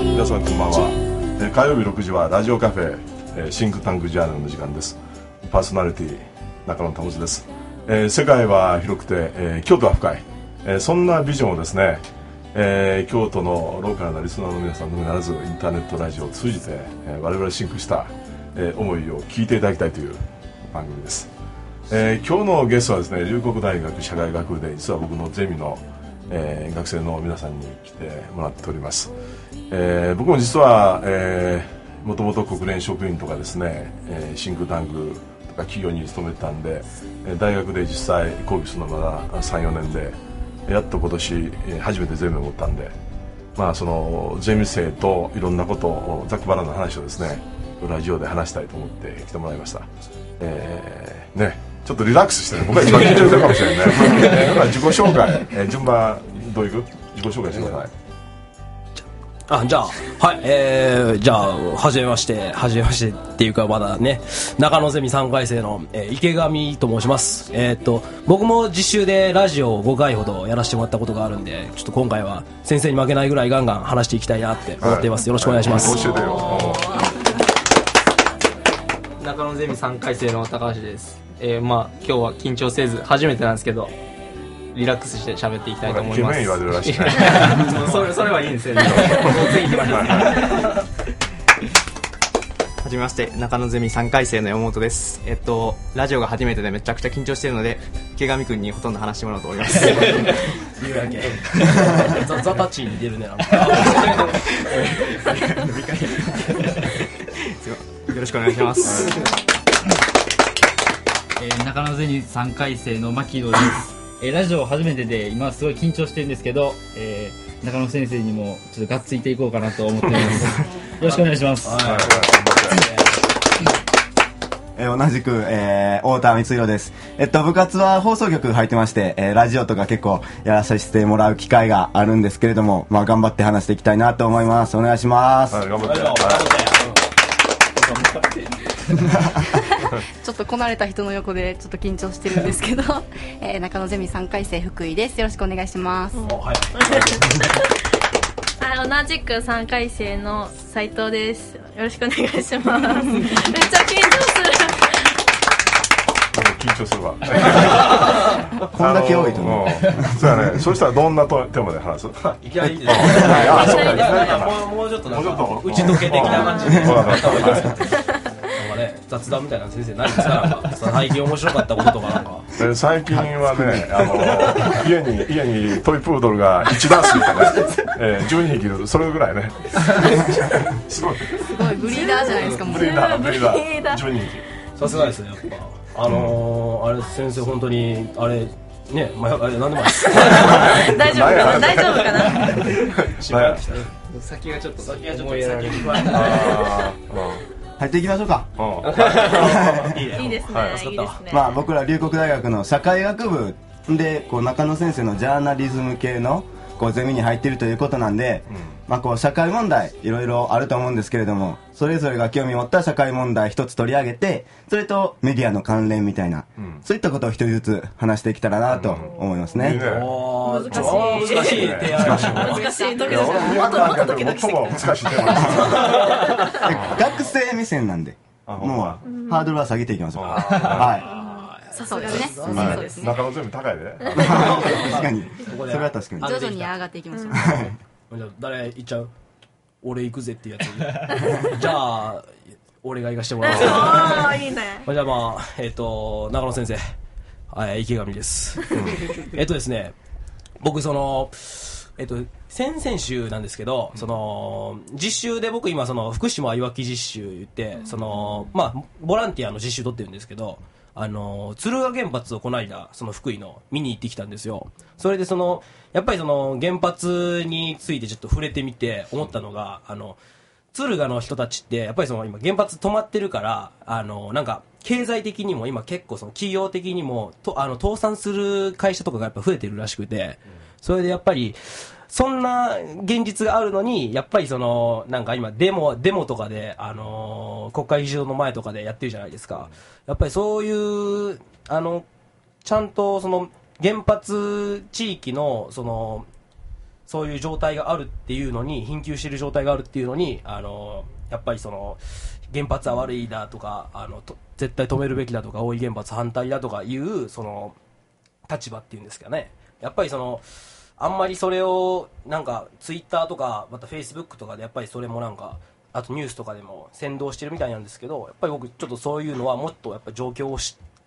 皆さんこんばんは。火曜日6時はラジオカフェ、シンクタンクジャーナルの時間です。パーソナリティ中野保です。世界は広くて、京都は深い、そんなビジョンをですね、京都のローカルなリスナーの皆さんのみならずインターネットラジオを通じて、我々シンクした、思いを聞いていただきたいという番組です。今日のゲストはですね、龍谷大学社会学部で実は僕のゼミの、学生の皆さんに来てもらっております。僕も実はもともと国連職員とかですね、シンクタンクとか企業に勤めてたんで、大学で実際講義するのまだ 3,4 年でやっと今年初めてゼミを持ったんで、そのゼミ生といろんなことをざっくばらんの話をですねラジオで話したいと思って来てもらいました。ちょっとリラックスしてね、僕は一番緊張してるかもしれないね。自己紹介、順番どういく？自己紹介してください。 じゃあ初めましてっていうかまだね、中野ゼミ3回生の、池上と申します。僕も実習でラジオを5回ほどやらせてもらったことがあるんで、ちょっと今回は先生に負けないぐらいガンガン話していきたいなって思っています。よろしくお願いします。 教えてよ。 中野ゼミ3回生の高橋です。今日は緊張せず初めてなんですけどリラックスして喋っていきたいと思います。 イケメン言われるらしいそれはいいんですよね。次行きましょう。 はじめまして、中野ゼミ3回生の山本です。ラジオが初めてでめちゃくちゃ緊張しているので池上くんにほとんど話してもらおうと思います。 言うだけザタッチに出るね。よろしくお願いします。 中野ゼミ3回生の牧野です。ラジオ初めてで今すごい緊張してるんですけど、中野先生にもちょっとがっついていこうかなと思っています。よろしくお願いします。 同じく、太田光弘です。部活は放送局入ってまして、ラジオとか結構やらさせてもらう機会があるんですけれども、頑張って話していきたいなと思います。お願いします。 頑張って。 ちょっとこなれた人の横でちょっと緊張してるんですけど、中野ゼミ3回生福井です。よろしくお願いします。 同じく3回生の斉藤です。よろしくお願いします。めっちゃ緊張する。 緊張するわ。 こんだけ多いと思う。 そうやね。そしたらどんなテーマで話す？ いきなりいいですか？もうちょっとなんか打ち解け的な感じで。雑談みたいな先生ないですか？最近面白かったこととかなんか。 最近はね、家にトイプードルが1ダースいてね、12匹いる、それぐらいね。すごいブリーダーじゃないですか。もうブリーダー12匹。 さすがですね、やっぱあれ先生本当にあれね、あれなんでもないです。 大丈夫かな。 先がちょっと先に入っていきましょうか。 いいですね。 僕ら龍谷大学の社会学部で中野先生のジャーナリズム系のゼミに入っているということなんで、社会問題いろいろあると思うんですけれども、それぞれが興味を持った社会問題一つ取り上げて、それとメディアの関連みたいな、そういったことを一人ずつ話していけたらなと思いますね。 難しい提案。難しい。ドキドキ。もっとドキドキして。 難しいテーマ。 学生目線なんで、もうハードルは下げていきましょう。はい。 そうですね。そうですね。 中野ゼミ高いで。 確かに。それは確かに。 徐々に上がっていきましょう。 じゃあ誰行っちゃう？俺行くぜっていうやつ。じゃあ俺が行かしてもらおう。 いいね。 じゃあ中野先生、池上です。ですね、僕先々週なんですけど、実習で僕今福島いわき実習言ってボランティアの実習取ってるんですけど、敦賀原発をこの間福井の見に行ってきたんですよ。それでやっぱり原発についてちょっと触れてみて思ったのが、敦賀の人たちってやっぱり今原発止まってるからなんか経済的にも今結構企業的にも倒産する会社とかがやっぱ増えてるらしくて、それでやっぱりそんな現実があるのに、やっぱりなんか今デモとかで国会議事堂の前とかでやってるじゃないですか。やっぱりそういうちゃんと原発地域のそういう状態があるっていうのに、貧窮している状態があるっていうのに、やっぱりその原発は悪いだとか、絶対止めるべきだとか、大井原発反対だとかいうその立場っていうんですかね。やっぱりそのあんまりそれをなんかツイッターとかまたフェイスブックとかでやっぱりそれもなんか、あとニュースとかでも先導してるみたいなんですけど、やっぱり僕ちょっとそういうのはもっとやっぱ状況を知って、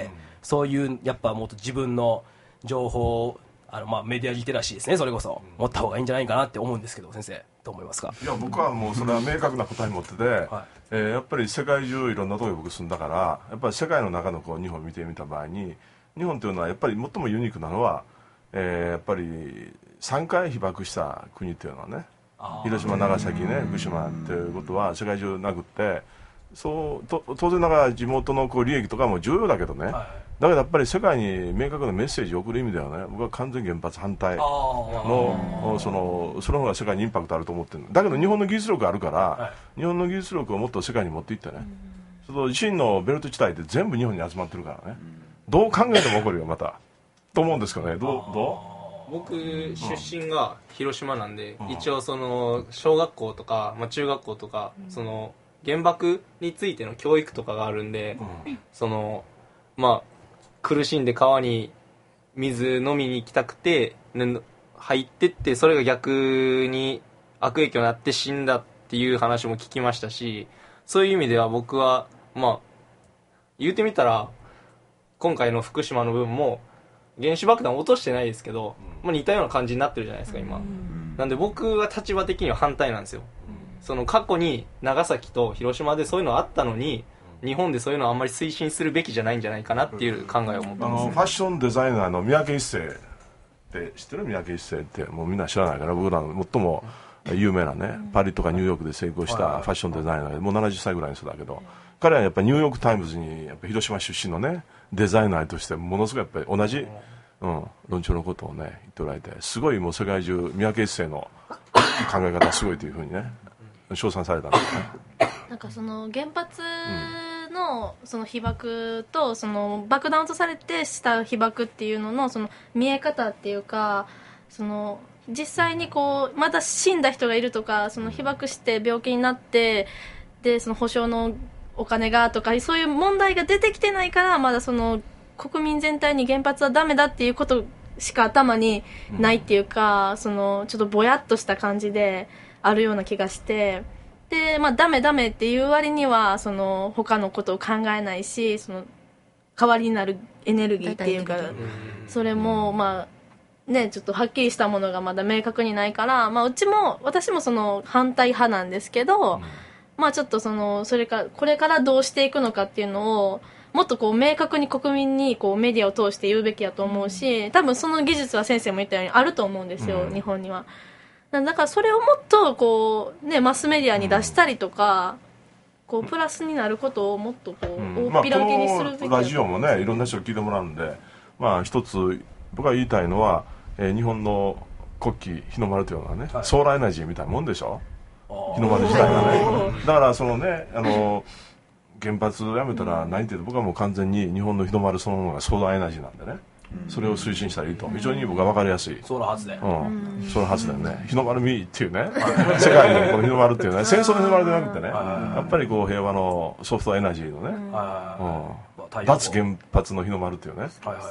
そういうやっぱもっと自分の情報、メディアリテラシーですね、それこそ持った方がいいんじゃないかなって思うんですけど、先生どう思いますか？ いや僕はもうそれは明確な答え持ってて、やっぱり世界中いろんなところに僕住んだから、やっぱり世界の中のこう日本を見てみた場合に、日本というのはやっぱり最もユニークなのは、やっぱり3回被爆した国っていうのはね、広島、長崎ね、福島っていうことは世界中なくって、当然ながら地元のこう利益とかも重要だけどね、だけどやっぱり世界に明確なメッセージを送る意味ではね、僕は完全原発反対のその方が世界にインパクトあると思ってる。だけど日本の技術力あるから、日本の技術力をもっと世界に持っていってね、その維新のベルト地帯って全部日本に集まってるからね、どう考えても起こるよまたと思うんですけどね。どう？ 僕出身が広島なんで、一応その小学校とか、中学校とか、その原爆についての教育とかがあるんで、その苦しんで川に水飲みに行きたくて、入ってって、それが逆に悪影響になって死んだっていう話も聞きましたし、そういう意味では僕は言うてみたら今回の福島の分も原子爆弾落としてないですけど、似たような感じになってるじゃないですか今。なんで僕は立場的には反対なんですよ。その過去に長崎と広島でそういうのあったのに、日本でそういうのはあんまり推進するべきじゃないんじゃないかなっていう考えを持ってます。 ファッションデザイナーの三宅一生って知ってる？三宅一生ってもうみんな知らないから、僕らの最も有名なね、パリとかニューヨークで成功したファッションデザイナーで、もう70歳ぐらいの人だけど、彼はやっぱりニューヨークタイムズにやっぱ広島出身のねデザイナーとしてものすごいやっぱり同じ、論調のことをね言っておられて、すごいもう世界中三宅一生の考え方すごいというふうにね称賛されたんですね。 なんかその原発のその被爆と、その爆弾落とされてした被爆っていうののその見え方っていうか、その実際にこうまだ死んだ人がいるとか、その被爆して病気になってでその保証のお金がとか、そういう問題が出てきてないから、まだその国民全体に原発はダメだっていうことしか頭にないっていうか、そのちょっとぼやっとした感じであるような気がして、でダメダメっていう割にはその他のことを考えないし、その代わりになるエネルギーっていうか、それもちょっとはっきりしたものがまだ明確にないから、私もその反対派なんですけど、ちょっとこれからどうしていくのかっていうのをもっとこう明確に国民にこうメディアを通して言うべきだと思うし、多分その技術は先生も言ったようにあると思うんですよ、日本には。だからそれをもっとこう、マスメディアに出したりとか、こうプラスになることをもっとこう大っぴらげにするべきだと。 このラジオもねいろんな人に聞いてもらうんで、一つ僕が言いたいのは、日本の国旗日の丸というのはね、ソーラーエナジーみたいなもんでしょ、日の丸自体がね。だからそのね原発をやめたら何って言うと、僕はもう完全に日本の日の丸そのものがソーラーエナジーなんでね、それを推進したらいいと、非常に僕は分かりやすいソーラー発電、 ソーラー発電ね、日の丸見っていうね世界にこの日の丸っていうね、戦争の日の丸ではなくてね、やっぱりこう平和のソフトエナジーのね、脱原発の日の丸っていうね、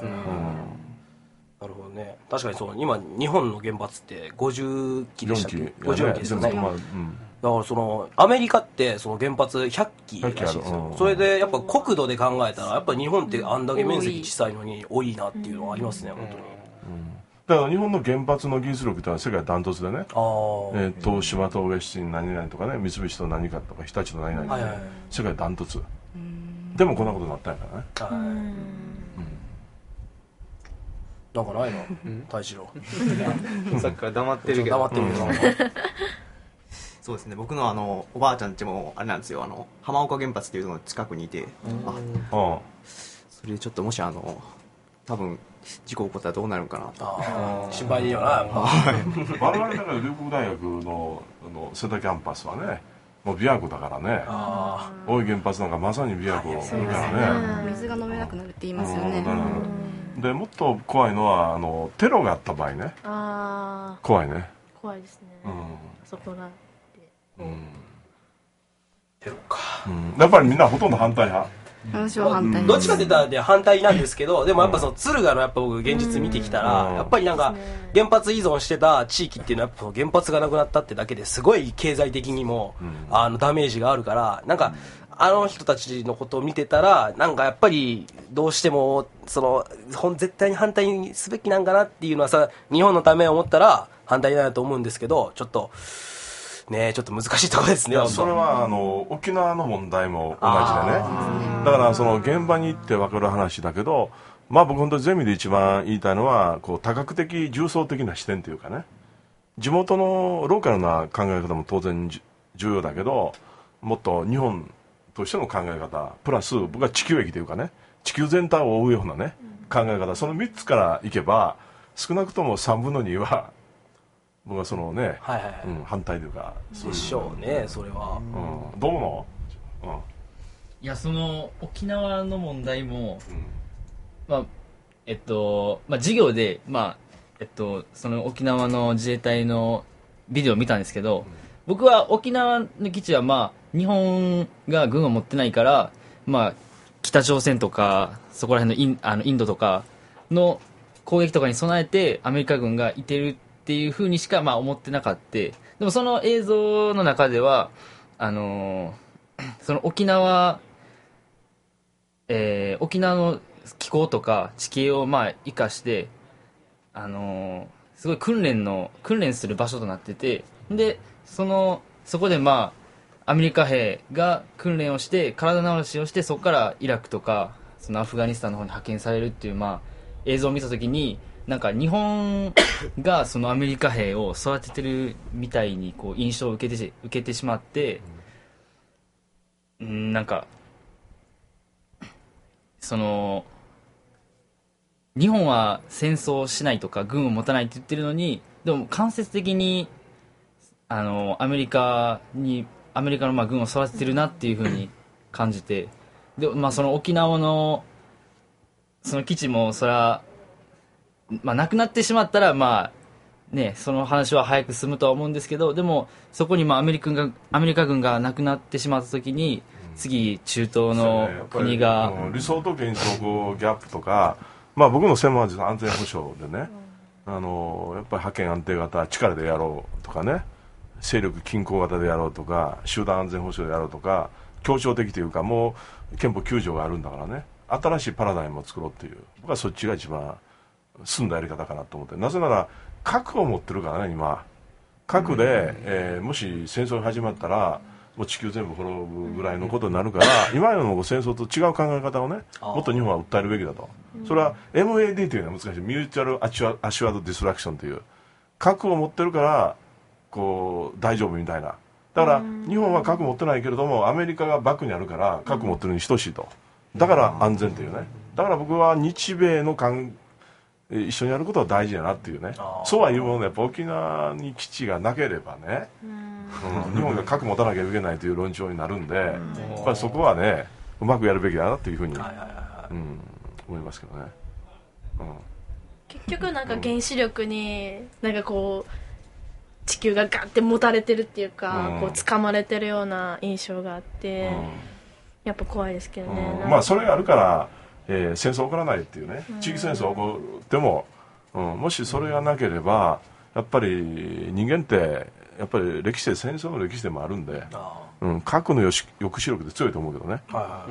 なるほどね。確かにそう、今日本の原発って50基でしたっけ？50基ですよね。だからそのアメリカってその原発100基らしいですよ。それでやっぱ国土で考えたらやっぱ日本ってあんだけ面積小さいのに多いなっていうのはありますね、本当に。 だから日本の原発の技術力ってのは世界ダントツでね、東芝とウェスティン何々とかね、三菱と何かとか日立と何々で、世界ダントツ。でもこんなことになったんやからね。 なんかないの、大志郎。 さっきから黙ってるけど。 黙ってるけど。 そうですね、僕のおばあちゃん家もあれなんですよ、浜岡原発っていうのが近くにいて、それでちょっともし多分事故起こったらどうなるのかなと心配でいいよな。 我々だから龍谷大学の瀬田キャンパスはね、もう琵琶湖だからね、大井原発なんかまさに琵琶湖だからね、 水が飲めなくなるって言いますよね。 でもっと怖いのはテロがあった場合ね、怖いね。 怖いですね、そこがテロか、 やっぱりみんなほとんど反対派。 私は反対どっちかって言ったら反対なんですけど、でもやっぱその敦賀のやっぱ僕現実見てきたら、やっぱりなんか原発依存してた地域っていうのはやっぱ原発がなくなったってだけですごい経済的にもダメージがあるから、なんかあの人たちのことを見てたら、なんかやっぱりどうしてもその絶対に反対にすべきなんかなっていうのはさ、日本のためを思ったら反対だと思うんですけど、ちょっとね、ちょっと難しいところですね。 それは沖縄の問題も同じでね。だからその現場に行って分かる話だけど、まあ僕本当にゼミで一番言いたいのはこう多角的重層的な視点というかね、地元のローカルな考え方も当然重要だけど、もっと日本としての考え方プラス僕は地球域というかね、地球全体を覆うようなね考え方、その3つからいけば少なくとも3分の2は僕はそのね、反対というかでしょうね、それは、 どう思う？ いや、その沖縄の問題も、まあ授業でその沖縄の自衛隊のビデオを見たんですけど、僕は沖縄の基地は日本が軍を持ってないから、北朝鮮とかそこら辺のインドとかの攻撃とかに備えてアメリカ軍がいてるっていう風にしか思ってなかった。でもその映像の中ではその沖縄の気候とか地形を生かしてすごい訓練する場所となってて、でそこでアメリカ兵が訓練をして体直しをして、そこからイラクとかそのアフガニスタンの方に派遣されるっていう映像を見たときに、なんか日本がそのアメリカ兵を育ててるみたいに印象を受けてしまって、なんかその日本は戦争をしないとか軍を持たないって言ってるのに、でも間接的にアメリカの軍を育ててるなっていう風に感じて、でその沖縄のその基地もそらなくなってしまったらその話は早く進むとは思うんですけど、でもそこにアメリカ軍がなくなってしまった時に、次中東の国が、 理想と現実のギャップとか、僕の専門は実は安全保障でね、やっぱり覇権安定型力でやろうとかね、勢力均衡型でやろうとか、集団安全保障でやろうとか、協調的というか、もう憲法9条があるんだからね、新しいパラダイムを作ろうっていう、僕はそっちが一番進んだやり方かなと思って。なぜなら核を持ってるからね、今核で、もし戦争が始まったらもう地球全部滅ぶぐらいのことになるから、今の戦争と違う考え方をね、もっと日本は訴えるべきだと。それは MAD というのは難しい、ミューチュアルアシュアードディストラクションという、核を持ってるから大丈夫みたいな。だから日本は核持ってないけれどもアメリカがバックにあるから核持ってるに等しいと。だから安全というね。だから僕は日米の一緒にやることは大事だなっていうね。そうは言うものの、やっぱ沖縄に基地がなければね、日本が核持たなきゃいけないという論調になるんで、やっぱりそこはねうまくやるべきだなっていうふうに、思いますけどね。 結局なんか原子力に地球がガッて持たれてるっていうか、掴まれてるような印象があって、やっぱ怖いですけどね。 それがあるから、戦争起こらないっていうね、地域戦争起こっても、もしそれがなければやっぱり人間ってやっぱり歴史で戦争の歴史でもあるんで、核の抑止力で強いと思うけどね。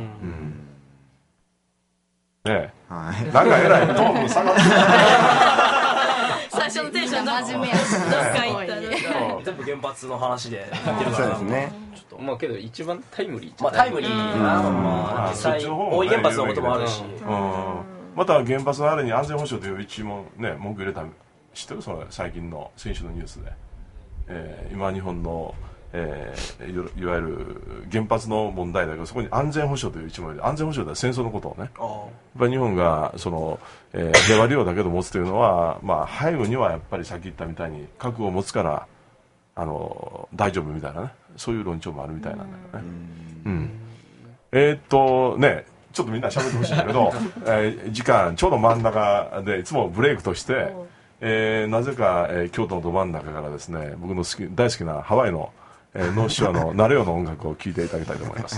なんかえらいトーンの下がって最初のテンション真面目やし、どっか行ったの全部原発の話でやってるから、 そうですね。 けど一番タイムリータイムリーな、実際大井原発のこともあるし、 また原発のあれに安全保障という一問ね、文句入れた、知ってる？その最近の先週のニュースで、今日本の、いわゆる原発の問題だけど、そこに安全保障という一問で、安全保障では戦争のことをね、やっぱり日本がその、平和利用だけど持つというのは、背後にはやっぱりさっき言ったみたいに核を持つから大丈夫みたいなね、そういう論調もあるみたいなんだよね。ちょっとみんな喋ってほしいんだけど、時間ちょうど真ん中でいつもブレイクとして、 なぜか、京都のど真ん中からですね、僕の大好きなハワイの、ノーショアのナレオの音楽を聴いていただきたいと思います。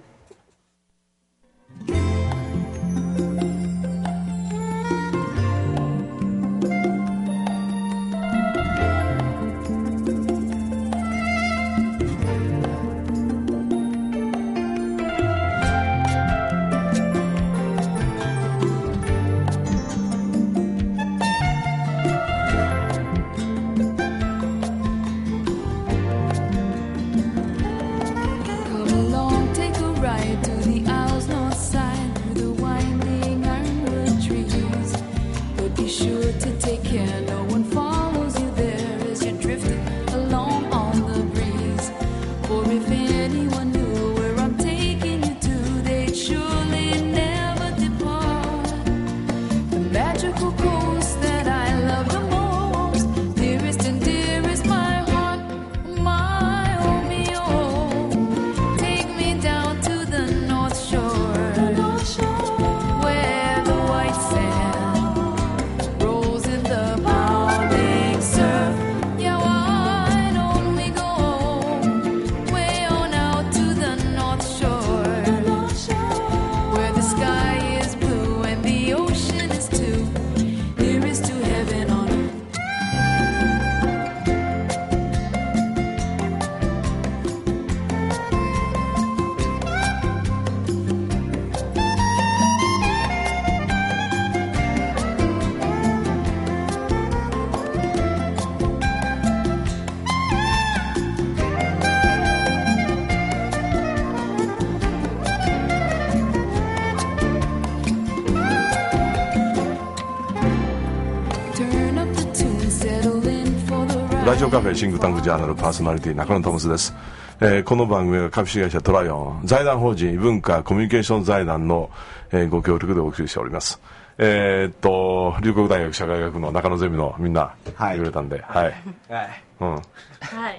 ラジオカフェシンクタンクジャーナルパーソナリティ中野タモスです。この番組は株式会社トライオン財団法人文化コミュニケーション財団の、ご協力でお送りしております。龍谷大学社会学の中野ゼミのみんな来てくれたんで、はい、はい、うん、はい、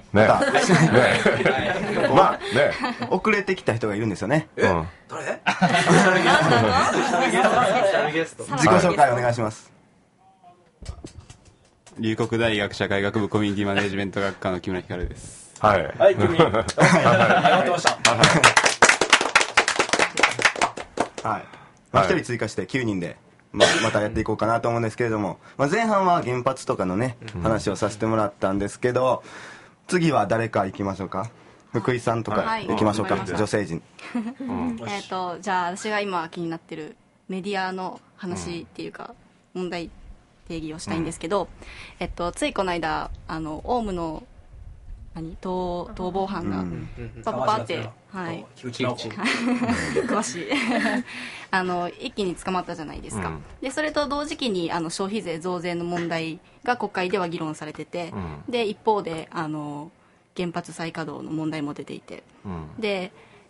ね、まあね、 遅れてきた人がいるんですよね。 誰？ 自己紹介お願いします。 龍谷大学社会学部コミュニティマネジメント学科の木村光です。 はい。はい、君。頑張ってました。 はい。まあ、1人追加して9人で、またやっていこうかなと思うんですけれども、前半は原発とかのね、話をさせてもらったんですけど、次は誰か行きましょうか。福井さんとか行きましょうか、女性陣。 じゃあ私が今気になってるメディアの話っていうか、問題定義をしたいんですけど、ついこの間オウムの逃亡犯がパパパって、はい、詳しい一気に捕まったじゃないですか、でそれと同時期に消費税増税の問題が国会では議論されてて、で一方で原発再稼働の問題も出ていて、で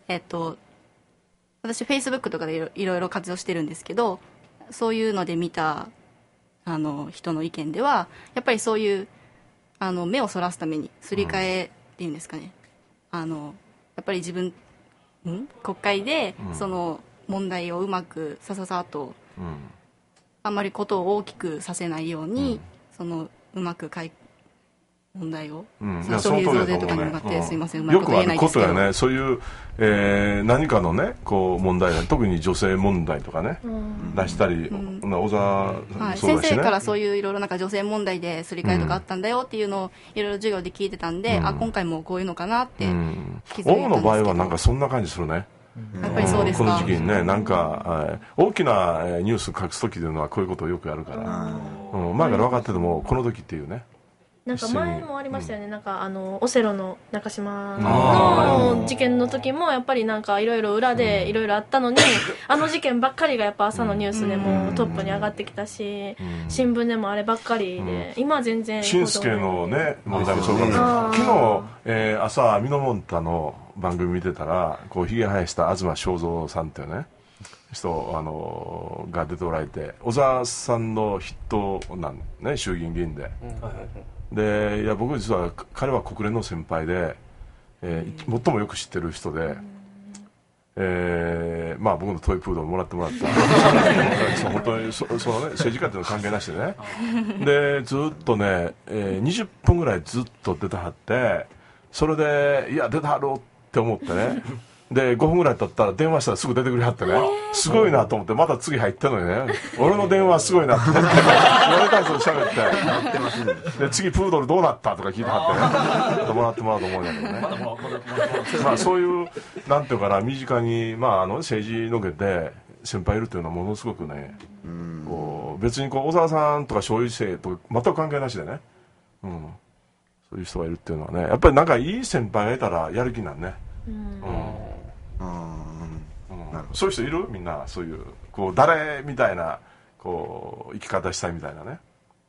私フェイスブックとかでいろいろ活用してるんですけど、そういうので見た人の意見ではやっぱりそういう目をそらすためにすり替えっていうんですかね、やっぱり国会でその問題をうまくさっと、あんまりことを大きくさせないように、そのうまく問題を、消費増税とかに向かって、すいません、うまいこと言えないですけど、 よくあることやね、そういう、何かのねこう問題、特に女性問題とかね、出したり、小沢先生からそういういろいろなんか女性問題ですり替えとかあったんだよっていうのをいろいろ授業で聞いてたんで、今回もこういうのかなって気づいたんですけど、 オウムの場合はなんかそんな感じするね。 やっぱりそうですか。 この時期にね、なんか大きなニュース隠す時というのはこういうことをよくやるから、前から分かっててもこの時っていうね。 なんか前もありましたよね、なんかオセロの中島の事件の時もやっぱりなんかいろいろ裏でいろいろあったのに、事件ばっかりがやっぱ朝のニュースでもトップに上がってきたし、新聞でもあればっかりで、今全然新助のね問題もそうかも。昨日朝ミノモンタの番組見てたら、こうひげ生やした東正蔵さんっていうね人が出ておられて、小沢さんの筆頭なんね、衆議院議員で。でいや僕実は彼は国連の先輩で、最もよく知ってる人で、 まあ僕のトイプードルもらってもらったそう本当にそのね政治家っていうの関係なしでねでずっとね、20分ぐらいずっと出てはってそれでいや出てはろうって思ってねで5分ぐらい経ったら電話したらすぐ出てくれはってねすごいなと思ってまた次入ってんのにね俺の電話すごいなと思って俺たちと喋ってで次プードルどうなったとか聞いてはってねもらってもらうと思うんだけどねまあそういうなんていうかな身近に、まあ、政治のけで先輩いるっていうのはものすごくねこう別にこう小沢さんとか消費性と全く関係なしでね、そういう人がいるっていうのはねやっぱりなんかいい先輩がいたらやる気になるねそういう人いるみんなそういうこう誰みたいなこう生き方したいみたいなね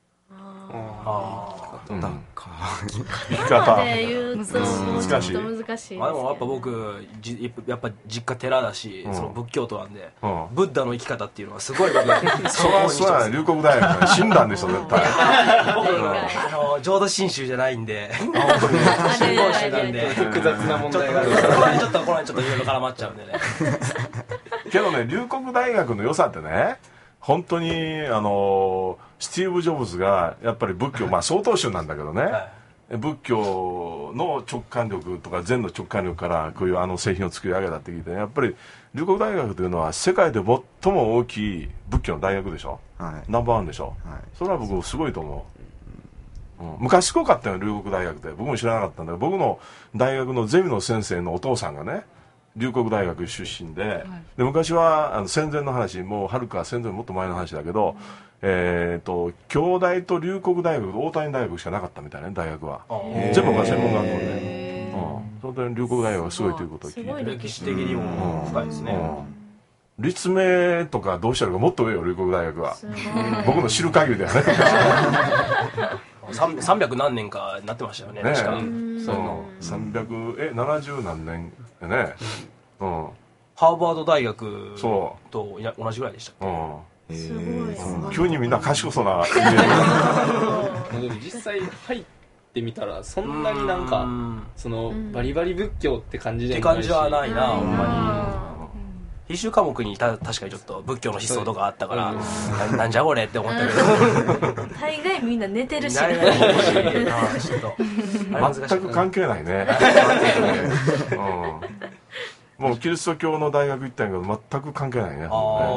生き方で言うと難しいちょっと難しいですけどでもやっぱ僕やっぱ実家寺だし、その仏教徒なんで、ブッダの生き方っていうのはすごい僕そうや龍谷大学死んだんでしょ絶対僕浄土真宗じゃないんで真言宗なんで複雑な問題があるこれちょっといろいろ絡まっちゃうんでねけどね龍谷大学の良さってね本当にスティーブ・ジョブズがやっぱり仏教まあ曹洞宗なんだけどね、仏教の直感力とか禅の直感力からこういう製品を作り上げたって聞いて、ね、やっぱり龍谷大学というのは世界で最も大きい仏教の大学でしょ、ナンバーワンでしょ、それは僕すごいと思う、昔すごかったよ龍谷大学って僕も知らなかったんだけど僕の大学のゼミの先生のお父さんがね龍谷大学出身で、で昔は戦前の話もうはるか戦前もっと前の話だけど、京大と龍谷大学と大谷大学しかなかったみたいなね大学は全部が専門学校で、その点龍谷大学がすごいということを聞いて歴史的にも深いですね、 立命とかどうしたらかもっと上よ龍谷大学は僕の知る限りではね 300何年かなってましたよね確か 370何年でね、 ハーバード大学と同じぐらいでしたっけ、 すごい急にみんな賢そうなでも実際入ってみたらそんなになんかそのバリバリ仏教って感じでって感じはないなほんまに必修科目に確かにちょっと仏教の思想とかあったからなんじゃこれって思ったけど大概みんな寝てるし全く関係ないねもうキリスト教の大学行ったんやけど全く関係ないね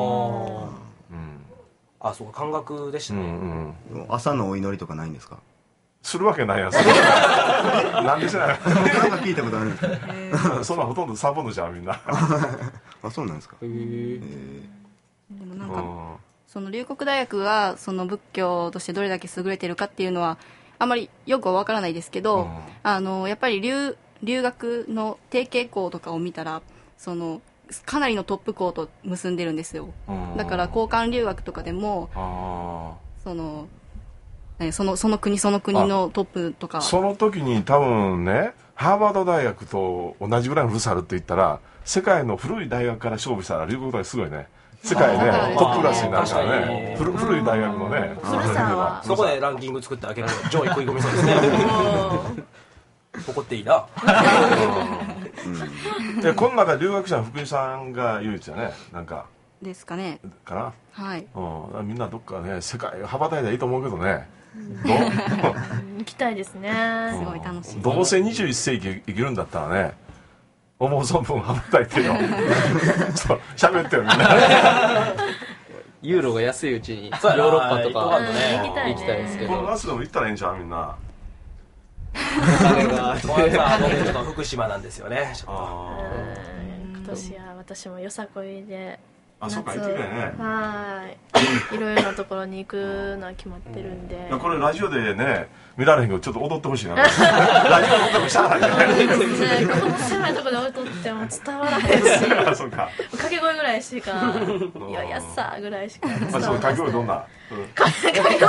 あそうか感覚でしたね、 朝のお祈りとかないんですかするわけないやつなんでしないなんか聞いたことあるんですかそんなほとんどサボんのじゃんみんなあそうなんですかでもなんかその龍谷大学がその仏教としてどれだけ優れてるかっていうのはあまりよくは分からないですけど、やっぱり留学の提携校とかを見たらそのかなりのトップ校と結んでるんですよ、だから交換留学とかでもその国その国のトップとかその時に多分ねハーバード大学と同じぐらいの古さあるって言ったら世界の古い大学から勝負したら龍谷大学すごいね世界でトップクラスになるからね古い大学のねそこでランキング作ってあげる上位食い込みそうですね怒っていいなこの中留学者の福井さんが唯一だねなんかですかねかなはいみんなどっかね世界羽ばたいたらいいと思うけどね行きたいですねすごい楽しいどうせ21世紀生きるんだったらね思う存分羽ばたいてよ喋ってよみんなユーロが安いうちにヨーロッパとか行きたいですけどこの夏でも行ったらいいんちゃうみんな僕ちょっと福島なんですよね今年は私もよさこいでそうか行ってくれねいろいろなところに行くのは決まってるんでこれラジオでね見られへんけどちょっと踊ってほしいなラジオで踊ってもしゃあないねこの狭いところで踊っても伝わらへんしそうか掛け声ぐらいしかいややっさぐらいしか伝わらない掛け声どんな掛け声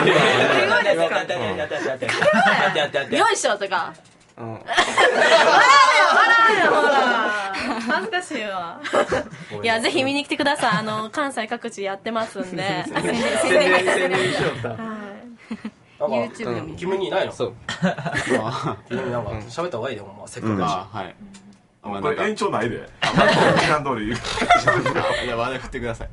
ですかよいしょとか笑えよほら恥ずかしいわいやぜひ見に来てください関西各地やってますんで宣伝しようか YouTube でも君にいないのそう君になんか喋った方がいいでもせっかくだしこれ延長ないで。時間通り。 じゃあ話題振ってください。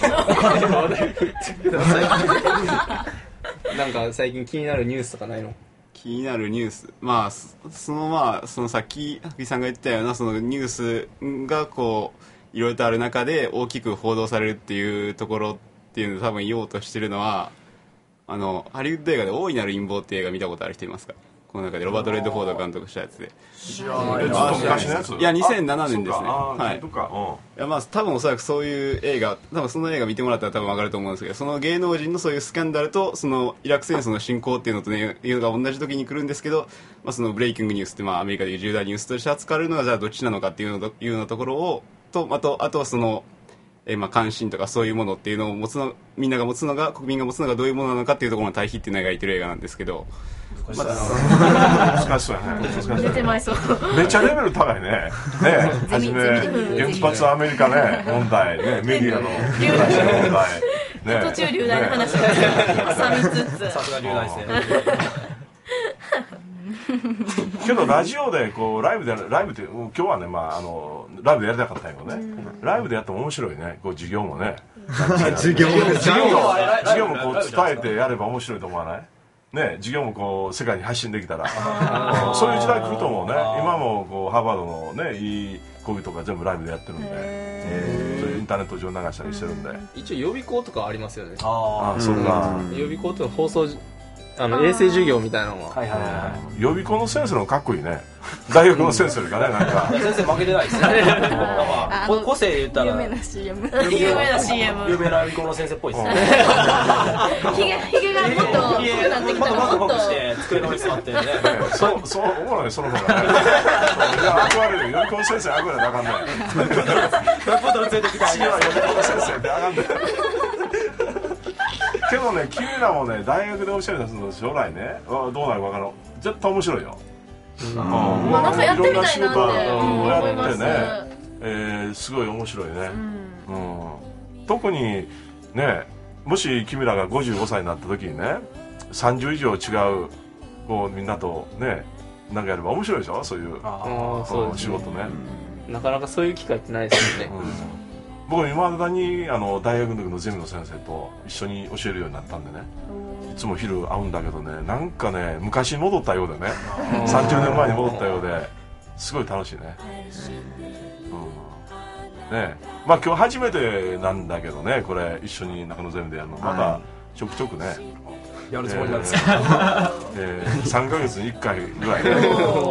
なんか最近気になるニュースとかないの？ 気になるニュース、そのさっき白木さんが言ったようなそのニュースがこういろいろとある中で大きく報道されるっていうところっていうのを多分言おうとしてるのは、ハリウッド映画で大いなる陰謀っていう映画見たことある人いますか？この中でロバート・レッドフォード監督したやつで。 知らない。昔のやつ？ いや2007年ですね。 はい。 いや多分おそらくそういう映画、多分その映画見てもらったら多分分かると思うんですけど、その芸能人のそういうスキャンダルとそのイラク戦争の進行っていうのとね、いうのが同じ時に来るんですけど、そのブレイキングニュースってアメリカでいう重大ニュースとして扱われるのがじゃあどっちなのかっていうのようなところをあとはその関心とかそういうものっていうのを持つの、みんなが持つのが、国民が持つのがどういうものなのかっていうところの対比っていうのを描いてる映画なんですけど、 難しそうやね。 出てまいそう。 めっちゃレベル高いね。はじめ原発アメリカね問題ね、メディアの問題途中流大の話を挟みつつ、 さすが流大生。 けどラジオでこうライブって今日はねライブでやりたかったんやけどね、ライブでやっても面白いね。こう授業もね。 授業もこう伝えてやれば面白いと思わない？ね、授業もこう世界に発信できたらそういう時代来ると思うね。今もこうハーバードのねいい講義とか全部ライブでやってるんで、そういうインターネット上流したりしてるんで、 一応予備校とかありますよね。 そうか。 予備校と放送衛星授業みたいなのは、 予備校の先生のかっこいいね。大学の先生がね、なんか先生負けてないですね。個性で言ったら有名な CM 有名な CM、 有名な予備校の先生っぽいですね。 ひげがもっと濃くなってきたらもっとして机の上に座ってね。 そう思わないその方がね。憧れる予備校の先生憧れなあかんね。 ボトル連れてきた次は予備校の先生ってあかんね。けどね、君らもね、大学で教えるの将来ね、どうなるか分からん。絶対面白いよ。 なんかやってみたいなって思います。 すごい面白いね。特にね、もし君らが55歳になった時にね、30以上違うこうみんなとね、なんかやれば面白いでしょ、そういう仕事ね。 なかなかそういう機会ってないですよね。 僕いまだに大学の時のゼミの先生と一緒に教えるようになったんでね、いつも昼会うんだけどね、なんかね昔に戻ったようでね、30年前に戻ったようですごい楽しいね。今日初めてなんだけどね、これ一緒に中野ゼミでやるのまたちょくちょくねやるつもりなんですか。 3ヶ月に1回ぐらいね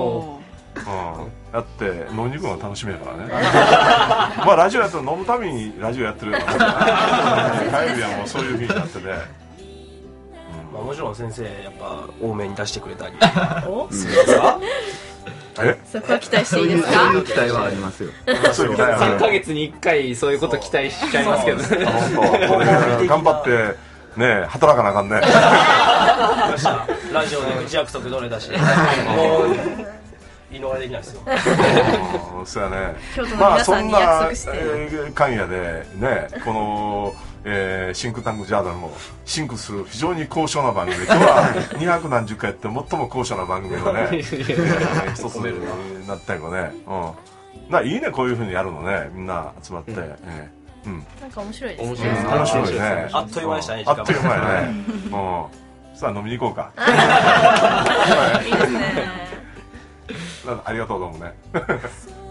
やって飲みに行くのが楽しみだからね。ラジオやったら飲むためにラジオやってるような火曜日はもうそういう日になってね。 もちろん先生やっぱ多めに出してくれたりそこは期待していいですか？ そういう期待はありますよ。 3ヶ月に1回そういうこと期待しちゃいますけどね。 頑張ってね、働かなあかんね。 ラジオで打ち約束どれだし、もう言い逃れできないですよ。 そうやね。 京都の皆さんに約束して。 そんな関夜でね、このシンクタンクジャーナルもシンクする非常に高尚な番組で、今日は200何十回やって最も高尚な番組のね一つになったよね。いいね、こういうふうにやるのね、みんな集まって。 なんか面白いですね。 面白いね。 あっという間でしたね。 あっという間やね。さあ飲みに行こうか。 いいですね。 ありがとうどうもね。